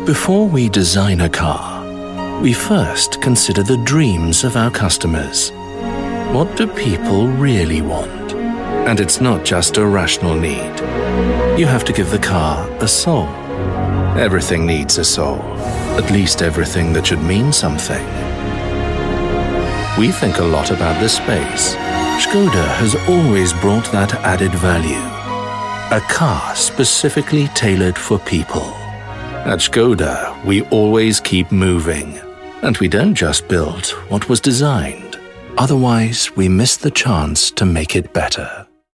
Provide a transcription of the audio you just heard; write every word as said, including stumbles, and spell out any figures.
Before we design a car, we first consider the dreams of our customers. What do people really want? And it's not just a rational need. You have to give the car a soul. Everything needs a soul, at least everything that should mean something. We think a lot about the space. Škoda has always brought that added value. A car specifically tailored for people. At Škoda, we always keep moving. And we don't just build what was designed. Otherwise, we miss the chance to make it better.